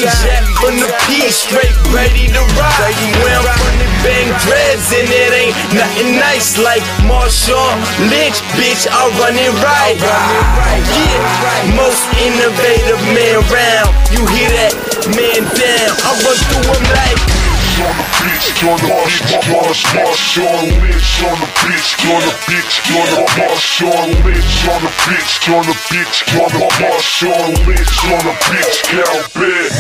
Jack from the P, straight ready to ride. Where I'm from, they bang dreads and it ain't nothing nice like Marshawn Lynch, bitch, I run it right. Yeah, most innovative man round. You hear that? Man down, I run through them like on the beach, on the beach, Marshawn Lynch on the beach, on the beach, on the Marshawn Lynch on the beach, on the beach, on the Marshawn Lynch on the beach, Cal Bed.